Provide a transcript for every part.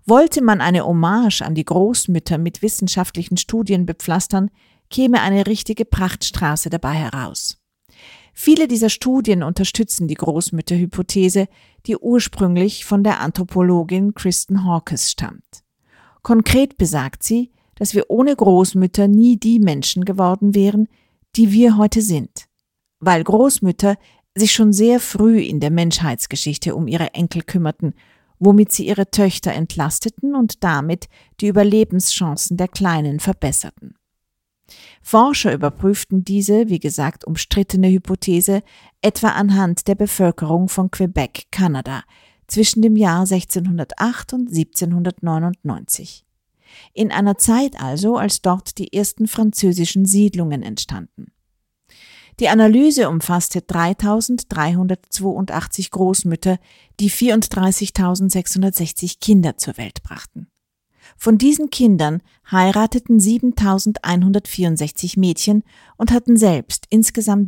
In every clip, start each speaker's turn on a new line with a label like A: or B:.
A: Wollte man eine Hommage an die Großmütter mit wissenschaftlichen Studien bepflastern, käme eine richtige Prachtstraße dabei heraus. Viele dieser Studien unterstützen die Großmütterhypothese, die ursprünglich von der Anthropologin Kristen Hawkes stammt. Konkret besagt sie, dass wir ohne Großmütter nie die Menschen geworden wären, die wir heute sind, weil Großmütter sich schon sehr früh in der Menschheitsgeschichte um ihre Enkel kümmerten, womit sie ihre Töchter entlasteten und damit die Überlebenschancen der Kleinen verbesserten. Forscher überprüften diese, wie gesagt, umstrittene Hypothese etwa anhand der Bevölkerung von Quebec, Kanada, zwischen dem Jahr 1608 und 1799. In einer Zeit also, als dort die ersten französischen Siedlungen entstanden. Die Analyse umfasste 3.382 Großmütter, die 34.660 Kinder zur Welt brachten. Von diesen Kindern heirateten 7.164 Mädchen und hatten selbst insgesamt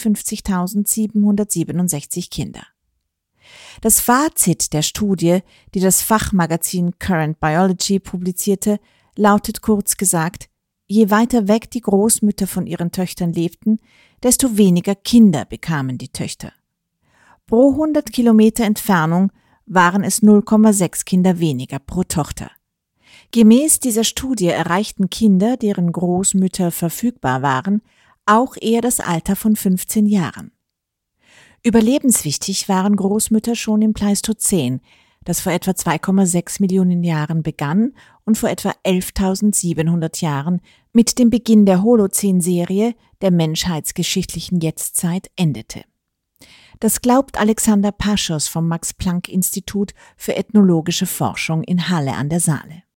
A: 56.767 Kinder. Das Fazit der Studie, die das Fachmagazin Current Biology publizierte, lautet kurz gesagt: Je weiter weg die Großmütter von ihren Töchtern lebten, desto weniger Kinder bekamen die Töchter. Pro 100 Kilometer Entfernung waren es 0,6 Kinder weniger pro Tochter. Gemäß dieser Studie erreichten Kinder, deren Großmütter verfügbar waren, auch eher das Alter von 15 Jahren. Überlebenswichtig waren Großmütter schon im Pleistozän, das vor etwa 2,6 Millionen Jahren begann und vor etwa 11.700 Jahren mit dem Beginn der Holozän-Serie der menschheitsgeschichtlichen Jetztzeit endete. Das glaubt Alexander Paschos vom Max-Planck-Institut für ethnologische Forschung in Halle an der Saale.